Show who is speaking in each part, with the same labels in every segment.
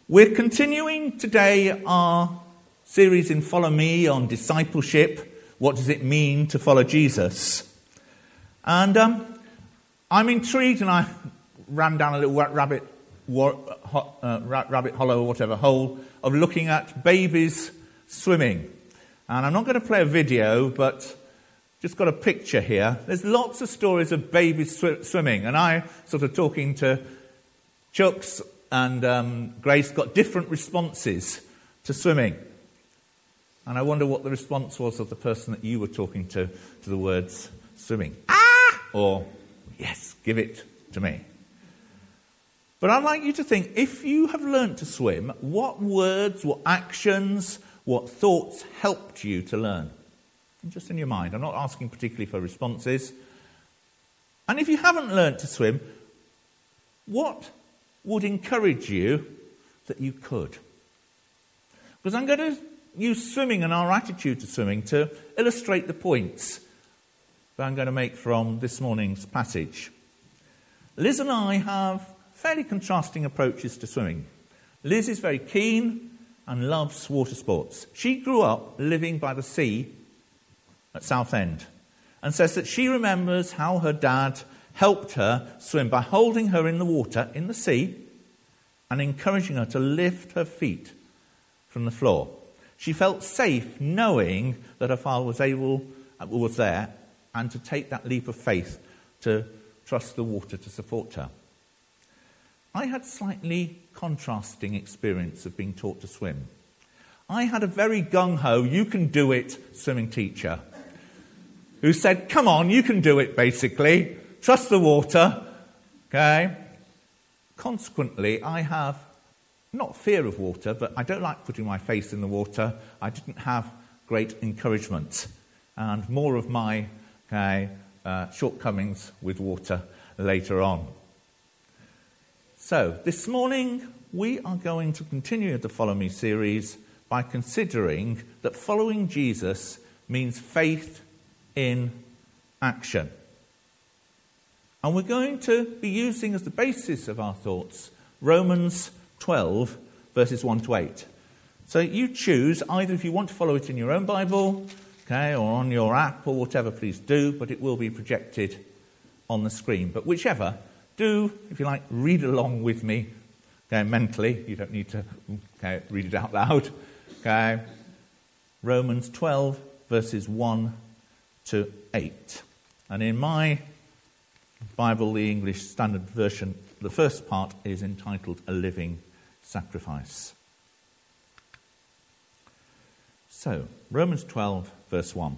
Speaker 1: We're continuing today our series in Follow Me on discipleship. What does it mean to follow Jesus? And I'm intrigued, and I ran down a little rabbit hollow or whatever hole of looking at babies swimming. And I'm not going to play a video, but just got a picture here. There's lots of stories of babies swimming, and I sort of talking to Chucks and Grace got different responses to swimming. And I wonder what the response was of the person that you were talking to the words swimming. Ah! Or, yes, give it to me. But I'd like you to think, if you have learnt to swim, what words, what actions, what thoughts helped you to learn? Just in your mind. I'm not asking particularly for responses. And if you haven't learnt to swim, what would encourage you that you could? Because I'm going to use swimming and our attitude to swimming to illustrate the points that I'm going to make from this morning's passage. Liz and I have fairly contrasting approaches to swimming. Liz is very keen and loves water sports. She grew up living by the sea at Southend and says that she remembers how her dad helped her swim by holding her in the water, in the sea, and encouraging her to lift her feet from the floor. She felt safe knowing that her father was there, and to take that leap of faith to trust the water to support her. I had slightly contrasting experience of being taught to swim. I had a very gung-ho, you can do it swimming teacher who said, come on, you can do it basically. Trust the water, okay? Consequently, I have not fear of water, but I don't like putting my face in the water. I didn't have great encouragement, and more of my shortcomings with water later on. So, this morning, we are going to continue the Follow Me series by considering that following Jesus means faith in action. And we're going to be using as the basis of our thoughts Romans 12, verses 1 to 8. So you choose, either if you want to follow it in your own Bible, okay, or on your app or whatever, please do, but it will be projected on the screen. But whichever, do, if you like, read along with me, okay, mentally. You don't need to read it out loud. Okay. Romans 12, verses 1 to 8. And in my Bible, the English Standard Version, the first part is entitled A Living Sacrifice. So, Romans 12, verse 1.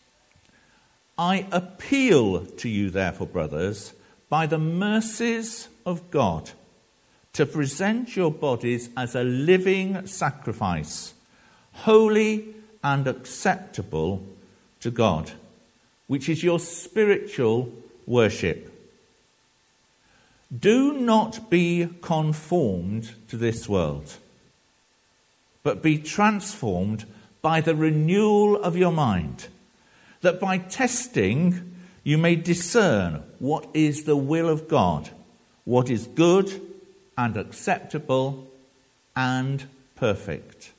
Speaker 1: I appeal to you, therefore, brothers, by the mercies of God, to present your bodies as a living sacrifice, holy and acceptable to God, which is your spiritual worship. Do not be conformed to this world, but be transformed by the renewal of your mind, that by testing you may discern what is the will of God, what is good and acceptable and perfect.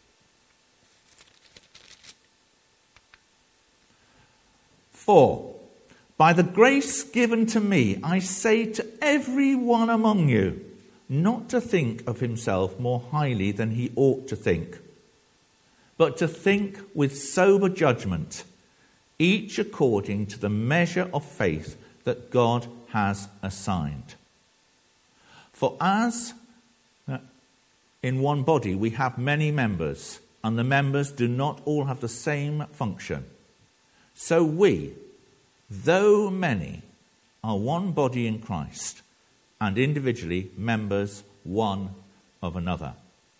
Speaker 1: 4. By the grace given to me, I say to every one among you, not to think of himself more highly than he ought to think, but to think with sober judgment, each according to the measure of faith that God has assigned. For as in one body we have many members, and the members do not all have the same function, so we, though many, are one body in Christ, and individually members one of another.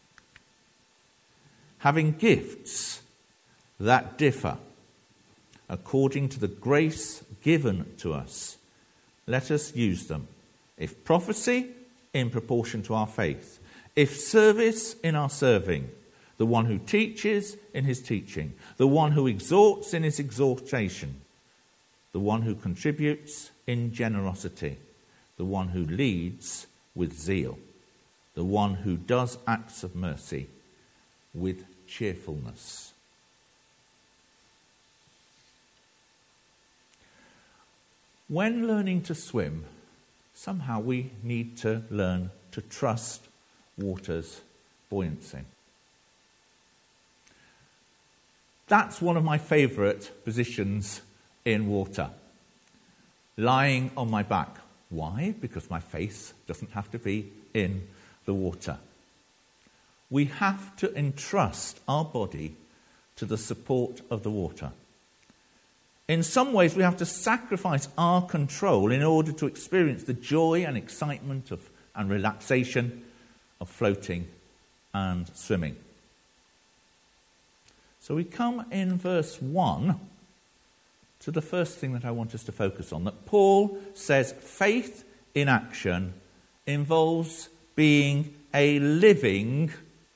Speaker 1: Having gifts that differ according to the grace given to us, let us use them. If prophecy, in proportion to our faith. If service, in our serving. The one who teaches, in his teaching. The one who exhorts, in his exhortation. The one who contributes, in generosity. The one who leads, with zeal. the one who does acts of mercy with cheerfulness. When learning to swim, somehow we need to learn to trust water's buoyancy. That's one of my favourite positions in water. Lying on my back. Why? Because my face doesn't have to be in the water. We have to entrust our body to the support of the water. In some ways, we have to sacrifice our control in order to experience the joy and excitement and relaxation of floating and swimming. So we come in verse 1 to the first thing that I want us to focus on, that Paul says faith in action involves being a living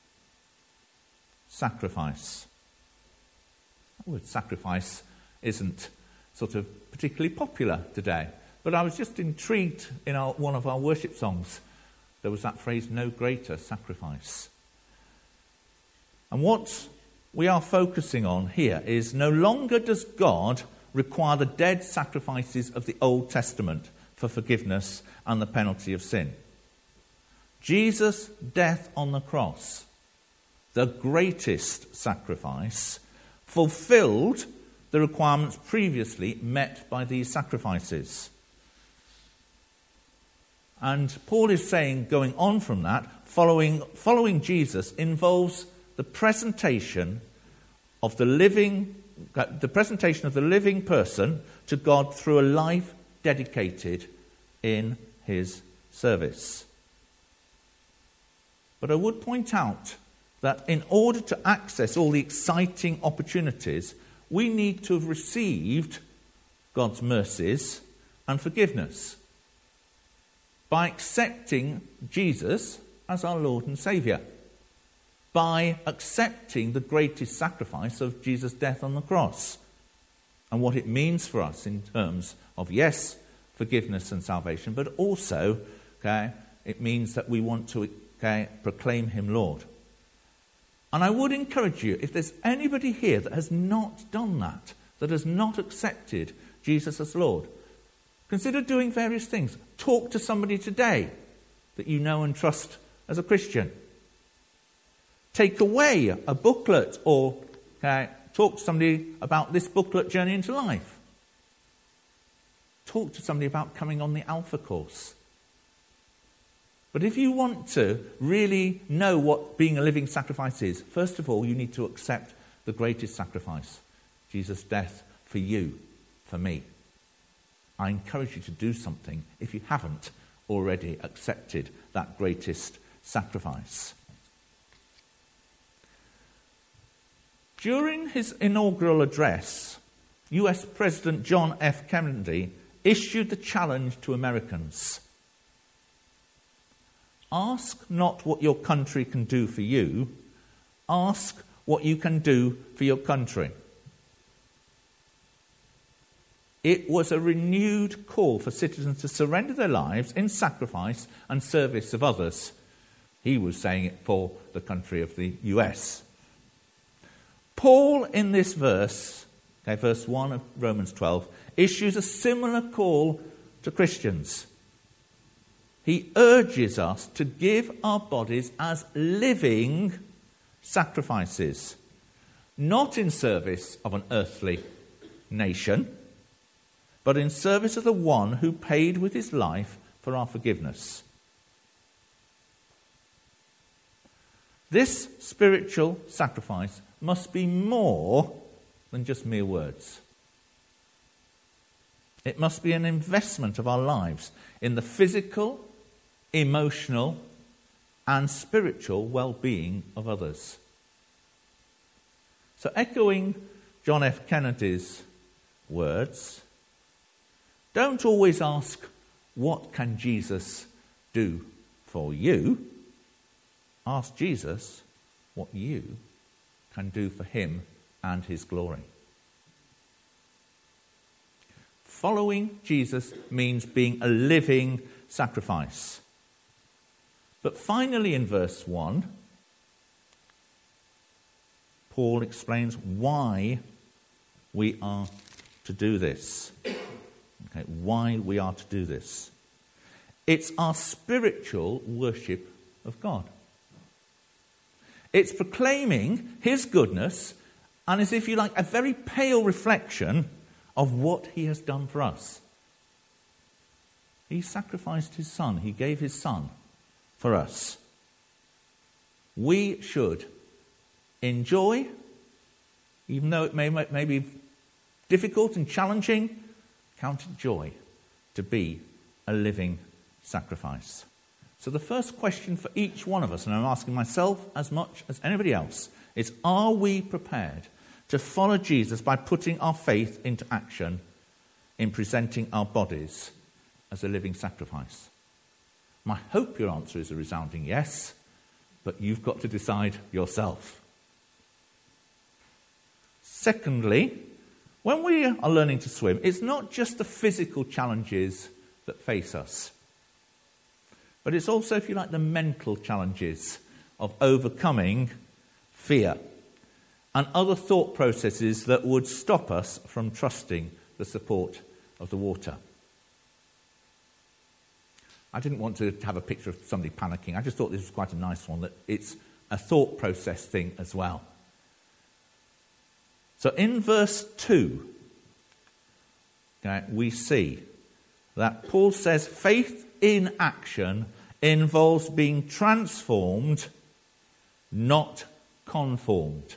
Speaker 1: sacrifice. The word sacrifice isn't sort of particularly popular today, but I was just intrigued in one of our worship songs. There was that phrase, no greater sacrifice. And what we are focusing on here is no longer does God require the dead sacrifices of the Old Testament for forgiveness and the penalty of sin. Jesus' death on the cross, the greatest sacrifice, fulfilled the requirements previously met by these sacrifices. And Paul is saying, going on from that, following Jesus involves the presentation of the living person to God through a life dedicated in his service. But I would point out that in order to access all the exciting opportunities, we need to have received God's mercies and forgiveness by accepting Jesus as our Lord and Saviour, by accepting the greatest sacrifice of Jesus' death on the cross and what it means for us in terms of, yes, forgiveness and salvation, but also, it means that we want to proclaim him Lord. And I would encourage you, if there's anybody here that has not done that has not accepted Jesus as Lord, consider doing various things. Talk to somebody today that you know and trust as a Christian. Take away a booklet or talk to somebody about this booklet, Journey into Life. Talk to somebody about coming on the Alpha course. But if you want to really know what being a living sacrifice is, first of all, you need to accept the greatest sacrifice, Jesus' death for you, for me. I encourage you to do something if you haven't already accepted that greatest sacrifice. During his inaugural address, US President John F. Kennedy issued the challenge to Americans. Ask not what your country can do for you. Ask what you can do for your country. It was a renewed call for citizens to surrender their lives in sacrifice and service of others. He was saying it for the country of the US. Paul, in this verse, verse 1 of Romans 12, issues a similar call to Christians. He urges us to give our bodies as living sacrifices, not in service of an earthly nation, but in service of the one who paid with his life for our forgiveness. This spiritual sacrifice must be more than just mere words. It must be an investment of our lives in the physical, emotional, and spiritual well-being of others. So, echoing John F. Kennedy's words, don't always ask, what can Jesus do for you? Ask Jesus what you can do for him and his glory. Following Jesus means being a living sacrifice. But finally in verse 1, Paul explains why we are to do this. Okay, why we are to do this. It's our spiritual worship of God. It's proclaiming his goodness and, as if you like, a very pale reflection of what he has done for us. He sacrificed his son. He gave his son for us. We should enjoy, even though it may be difficult and challenging, count it joy to be a living sacrifice. So the first question for each one of us, and I'm asking myself as much as anybody else, is, are we prepared to follow Jesus by putting our faith into action in presenting our bodies as a living sacrifice? I hope your answer is a resounding yes, but you've got to decide yourself. Secondly, when we are learning to swim, it's not just the physical challenges that face us, but it's also, if you like, the mental challenges of overcoming fear and other thought processes that would stop us from trusting the support of the water. I didn't want to have a picture of somebody panicking. I just thought this was quite a nice one, that it's a thought process thing as well. So in verse 2, we see that Paul says faith in action involves being transformed, not conformed.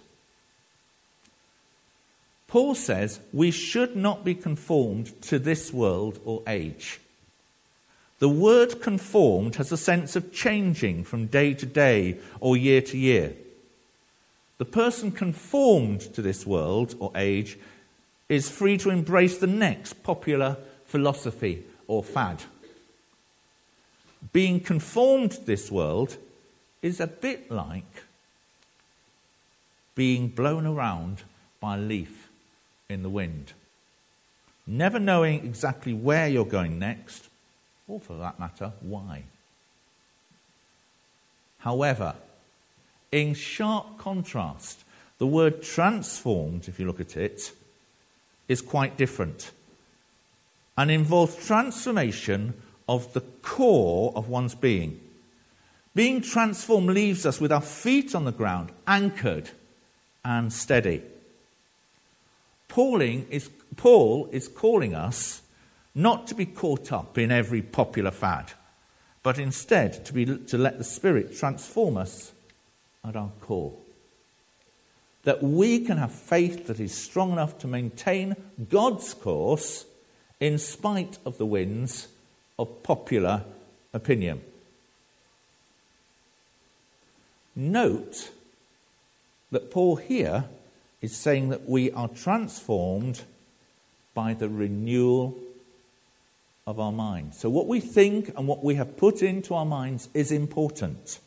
Speaker 1: Paul says we should not be conformed to this world or age. The word conformed has a sense of changing from day to day or year to year. The person conformed to this world or age is free to embrace the next popular philosophy or fad. Being conformed to this world is a bit like being blown around by a leaf in the wind, never knowing exactly where you're going next, or for that matter, why. However, in sharp contrast, the word transformed, if you look at it, is quite different and involves transformation of the core of one's being. Being transformed leaves us with our feet on the ground, anchored and steady. Paul is calling us not to be caught up in every popular fad, but instead to let the Spirit transform us at our core. That we can have faith that is strong enough to maintain God's course in spite of the winds of popular opinion. Note that Paul here is saying that we are transformed by the renewal of our mind. So what we think and what we have put into our minds is important.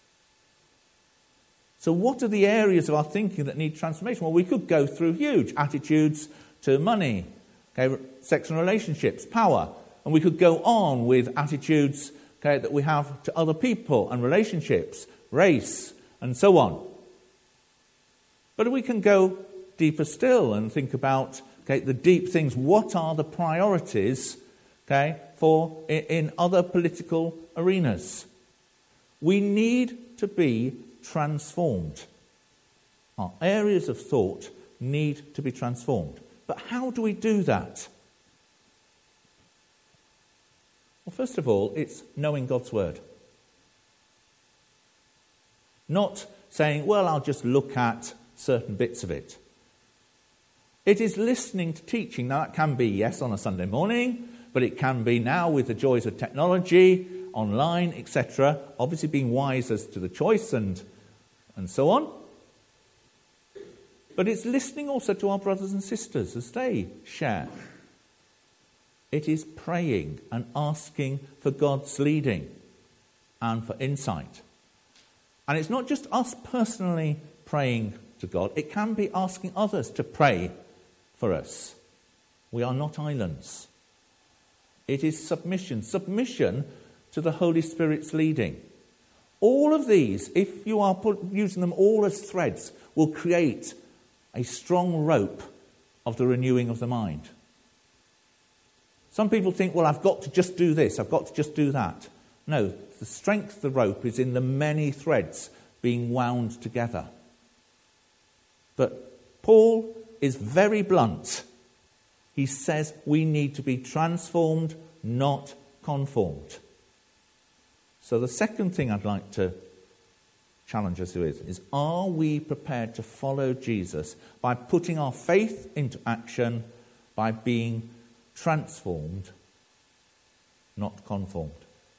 Speaker 1: So what are the areas of our thinking that need transformation? Well, we could go through huge attitudes to money, sex and relationships, power. And we could go on with attitudes that we have to other people and relationships, race, and so on. But we can go deeper still and think about the deep things. What are the priorities for in other political arenas? We need to be transformed. Our areas of thought need to be transformed. But how do we do that? Well, first of all, it's knowing God's word. Not saying, well, I'll just look at certain bits of it. It is listening to teaching. Now, that can be, yes, on a Sunday morning, but it can be now with the joys of technology, online, etc. Obviously being wise as to the choice and so on. But it's listening also to our brothers and sisters as they share. It is praying and asking for God's leading and for insight. And it's not just us personally praying to God. It can be asking others to pray for us. We are not islands. It is submission to the Holy Spirit's leading. All of these, if you are using them all as threads, will create a strong rope of the renewing of the mind. Some people think, well, I've got to just do this, I've got to just do that. No, the strength of the rope is in the many threads being wound together. But Paul is very blunt. He says we need to be transformed, not conformed. So the second thing I'd like to challenge us with is, are we prepared to follow Jesus by putting our faith into action, by being transformed, not conformed?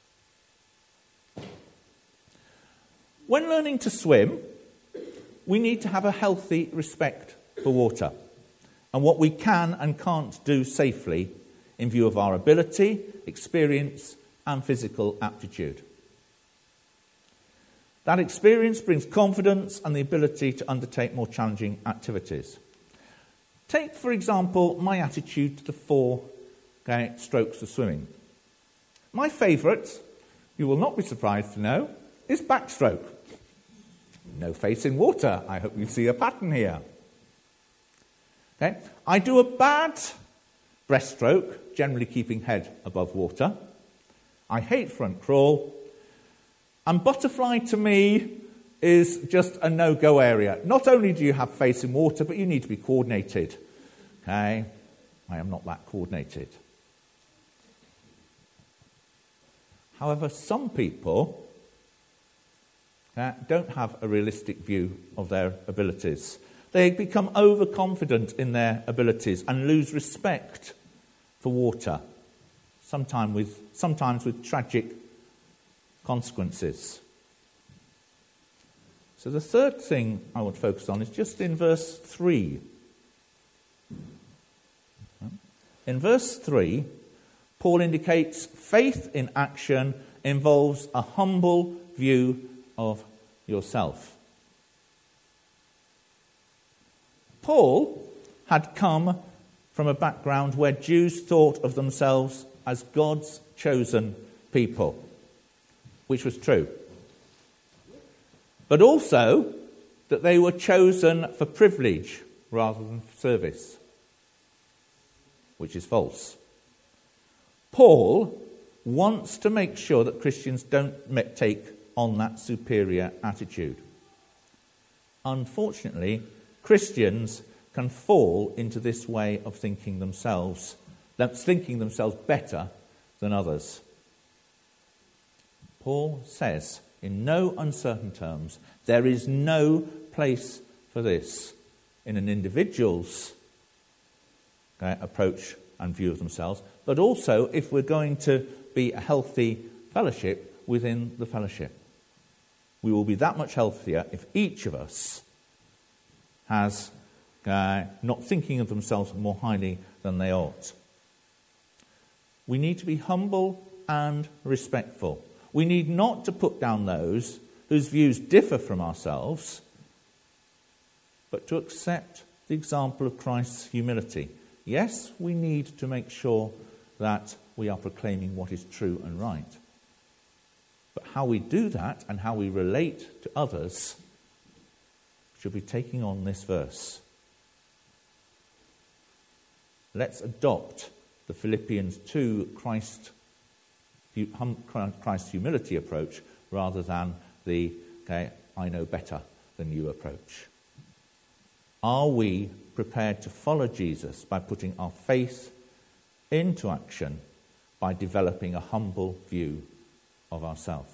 Speaker 1: When learning to swim, we need to have a healthy respect for water and what we can and can't do safely in view of our ability, experience, and physical aptitude. That experience brings confidence and the ability to undertake more challenging activities. Take, for example, my attitude to the 4 strokes of swimming. My favourite, you will not be surprised to know, is backstroke. No face in water. I hope you see a pattern here. Okay. I do a bad breaststroke, generally keeping head above water. I hate front crawl. And butterfly to me is just a no-go area. Not only do you have face in water, but you need to be coordinated. Okay? I am not that coordinated. However, some people don't have a realistic view of their abilities. They become overconfident in their abilities and lose respect for water, sometimes with tragic consequences. So the third thing I want to focus on is just in verse 3. In verse 3, Paul indicates faith in action involves a humble view of yourself. Paul had come from a background where Jews thought of themselves as God's chosen people, which was true. But also that they were chosen for privilege rather than for service, which is false. Paul wants to make sure that Christians don't take on that superior attitude. Unfortunately, Christians can fall into this way of thinking themselves better than others. Paul says, in no uncertain terms, there is no place for this in an individual's approach and view of themselves, but also if we're going to be a healthy fellowship within the fellowship. We will be that much healthier if each of us has not thinking of themselves more highly than they ought. We need to be humble and respectful. We need not to put down those whose views differ from ourselves, but to accept the example of Christ's humility. Yes, we need to make sure that we are proclaiming what is true and right. But how we do that and how we relate to others should be taking on this verse. Let's adopt the Philippians 2 Christ's humility approach rather than the I know better than you approach. Are we prepared to follow Jesus by putting our faith into action, by developing a humble view of ourselves?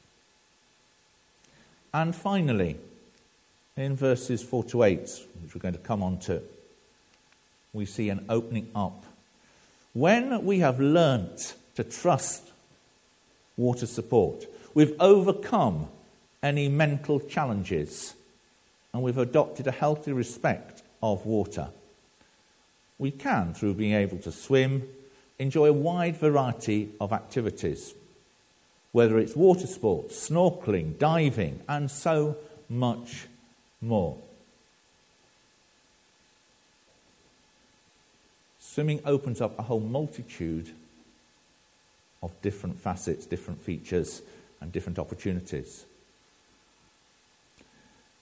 Speaker 1: And finally, in verses 4 to 8, which we're going to come on to, we see an opening up. When we have learnt to trust water support, we've overcome any mental challenges, and we've adopted a healthy respect of water. We can, through being able to swim, enjoy a wide variety of activities, whether it's water sports, snorkeling, diving, and so much more. Swimming opens up a whole multitude of different facets, different features, and different opportunities.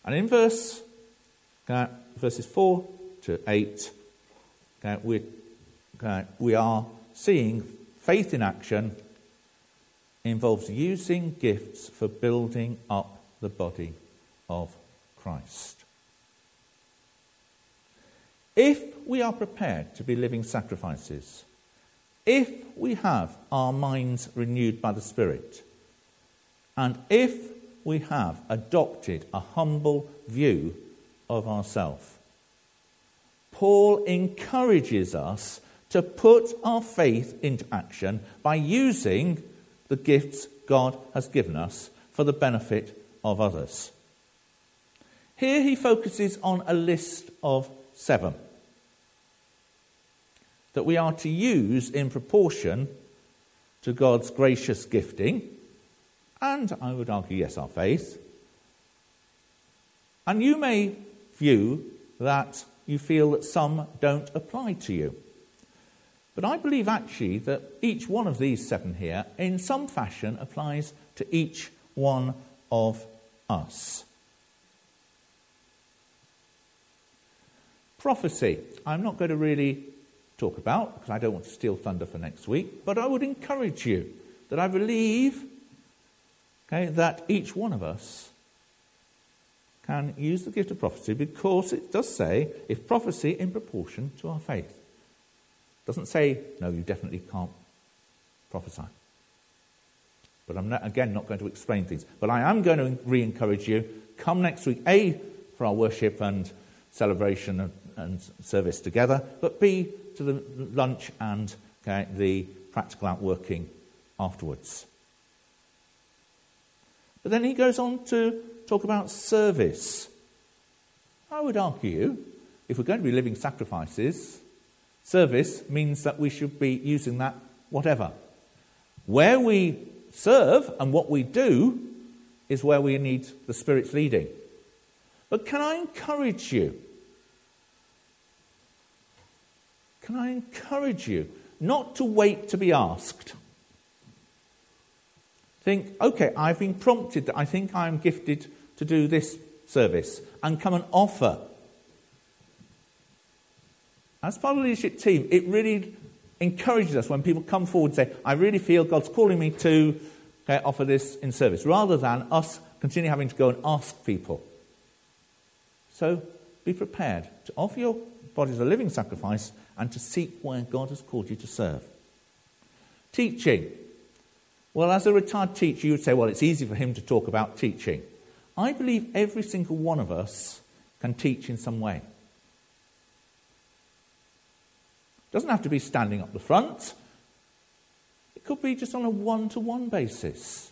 Speaker 1: And in verses 4 to 8, we are seeing faith in action involves using gifts for building up the body of Christ. If we are prepared to be living sacrifices, if we have our minds renewed by the Spirit, and if we have adopted a humble view of ourselves, Paul encourages us to put our faith into action by using the gifts God has given us for the benefit of others. Here he focuses on a list of 7 that we are to use in proportion to God's gracious gifting, and I would argue, yes, our faith. And you may view that you feel that some don't apply to you. But I believe actually that each one of these 7 here, in some fashion, applies to each one of us. Prophecy, I'm not going to really talk about, because I don't want to steal thunder for next week, but I would encourage you that I believe that each one of us can use the gift of prophecy, because it does say, if prophecy in proportion to our faith. It doesn't say, no, you definitely can't prophesy. But I'm not going to explain things. But I am going to re-encourage you, come next week, A, for our worship and celebration and service together, but B, to the lunch and the practical outworking afterwards. But then he goes on to talk about service. I would argue, if we're going to be living sacrifices, service means that we should be using that whatever. Where we serve and what we do is where we need the Spirit's leading. But can I encourage you? Can I encourage you not to wait to be asked? Think, okay, I've been prompted that I think I'm gifted to do this service, and come and offer. As part of the leadership team, it really encourages us when people come forward and say, I really feel God's calling me to offer this in service, rather than us continue having to go and ask people. So be prepared to offer your body as a living sacrifice and to seek where God has called you to serve. Teaching. Well, as a retired teacher, you would say, well, it's easy for him to talk about teaching. I believe every single one of us can teach in some way. It doesn't have to be standing up the front. It could be just on a one-to-one basis.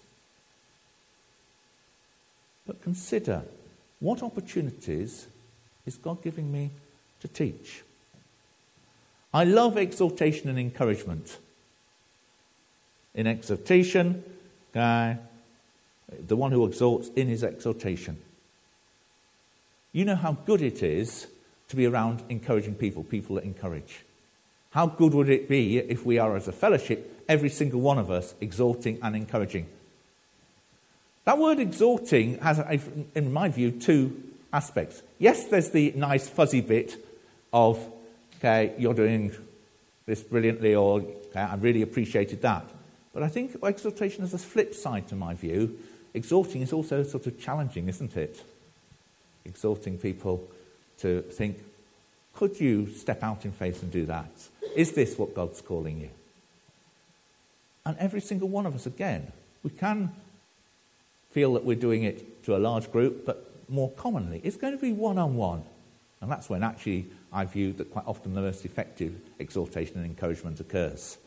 Speaker 1: But consider, what opportunities is God giving me to teach? I love exhortation and encouragement. In exhortation, the one who exhorts in his exhortation. You know how good it is to be around encouraging people that encourage. How good would it be if we are, as a fellowship, every single one of us exhorting and encouraging? That word exhorting has, in my view, 2 aspects. Yes, there's the nice fuzzy bit of, you're doing this brilliantly, or I really appreciated that. But I think exhortation has a flip side to my view. Exhorting is also sort of challenging, isn't it? Exhorting people to think, could you step out in faith and do that? Is this what God's calling you? And every single one of us, again, we can feel that we're doing it to a large group, but more commonly, it's going to be one-on-one. And that's when actually I view that quite often the most effective exhortation and encouragement occurs.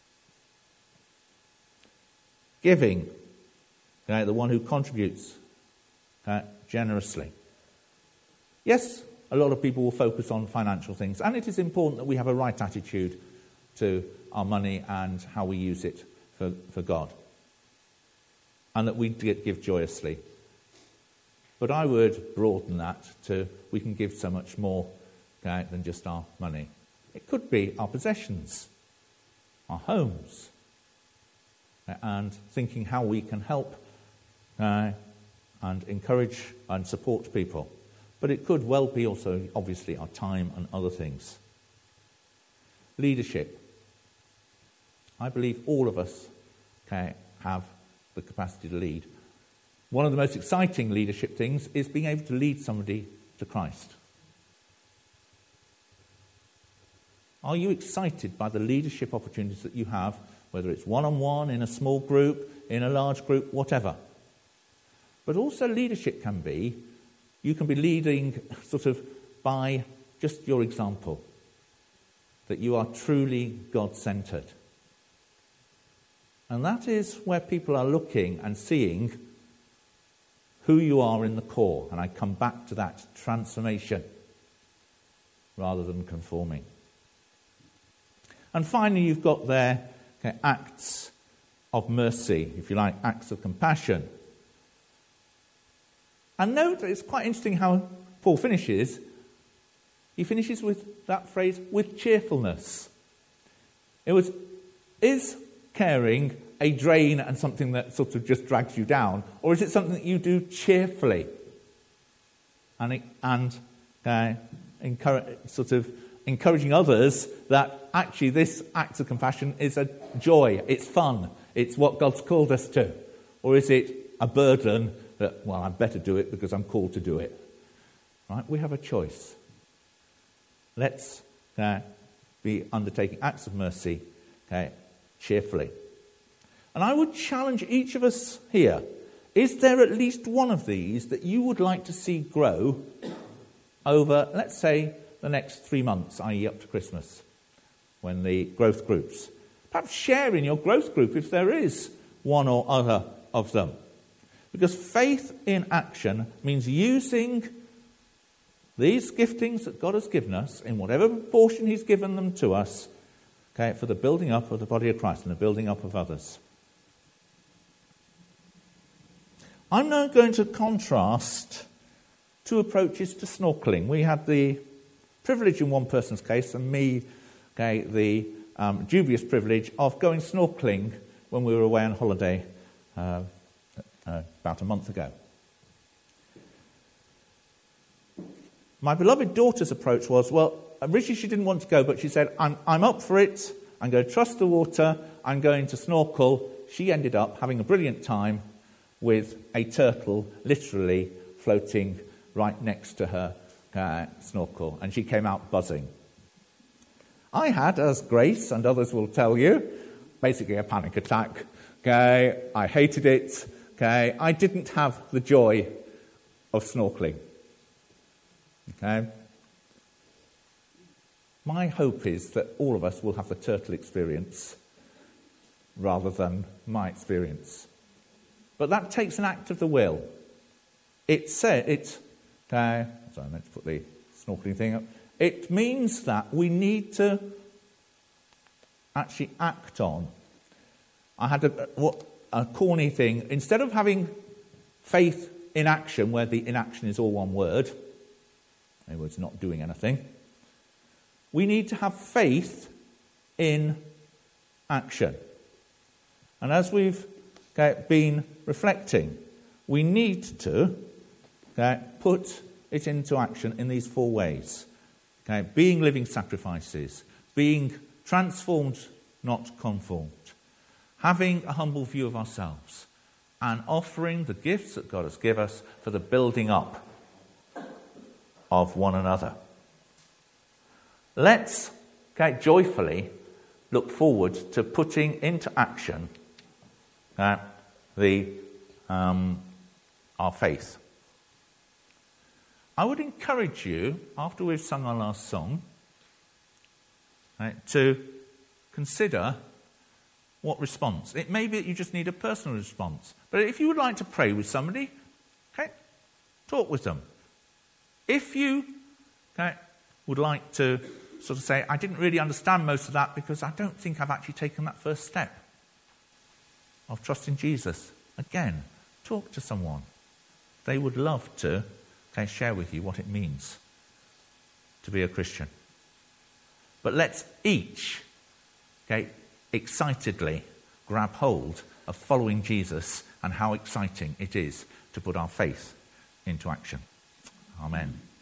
Speaker 1: Giving, the one who contributes generously. Yes, a lot of people will focus on financial things, and it is important that we have a right attitude to our money and how we use it for God, and that we give joyously. But I would broaden that to we can give so much more than just our money. It could be our possessions, our homes, and thinking how we can help and encourage and support people. But it could well be also, obviously, our time and other things. Leadership. I believe all of us have the capacity to lead. One of the most exciting leadership things is being able to lead somebody to Christ. Are you excited by the leadership opportunities that you have, whether it's one-on-one, in a small group, in a large group, whatever? But also leadership can be, you can be leading sort of by just your example, that you are truly God-centred. And that is where people are looking and seeing who you are in the core. And I come back to that transformation rather than conforming. And finally, you've got there acts of mercy, if you like, acts of compassion. And note that it's quite interesting how Paul finishes. He finishes with that phrase, with cheerfulness. Is caring a drain and something that sort of just drags you down, or is it something that you do cheerfully and encouraging others that actually this act of compassion is a joy, it's fun, it's what God's called us to? Or is it a burden that, well, I better do it because I'm called to do it? Right? We have a choice. Let's be undertaking acts of mercy cheerfully. And I would challenge each of us here, is there at least one of these that you would like to see grow over, let's say, the next 3 months, i.e. up to Christmas, when the growth groups? Perhaps share in your growth group if there is one or other of them. Because faith in action means using these giftings that God has given us, in whatever proportion he's given them to us, for the building up of the body of Christ and the building up of others. I'm now going to contrast two approaches to snorkelling. We had the privilege in one person's case, and me, the dubious privilege of going snorkelling when we were away on holiday about a month ago. My beloved daughter's approach was, well, originally she didn't want to go, but she said, I'm up for it, I'm going to trust the water, I'm going to snorkel. She ended up having a brilliant time with a turtle literally floating right next to her snorkel, and she came out buzzing. I had, as Grace and others will tell you, basically a panic attack. I hated it. I didn't have the joy of snorkeling. My hope is that all of us will have the turtle experience rather than my experience. But that takes an act of the will. Sorry, I meant to put the snorkeling thing up. It means that we need to actually act on. I had a corny thing. Instead of having faith in action, where the inaction is all one word, in other words, not doing anything, we need to have faith in action. And as we've been reflecting, we need to put it into action in these 4 ways. Being living sacrifices, being transformed, not conformed, having a humble view of ourselves, and offering the gifts that God has given us for the building up of one another. Let's joyfully look forward to putting into action our faith. I would encourage you, after we've sung our last song, to consider what response. It may be that you just need a personal response. But if you would like to pray with somebody, talk with them. If you would like to sort of say, I didn't really understand most of that because I don't think I've actually taken that first step of trusting Jesus. Again, talk to someone. They would love to share with you what it means to be a Christian. But let's each excitedly grab hold of following Jesus and how exciting it is to put our faith into action. Amen.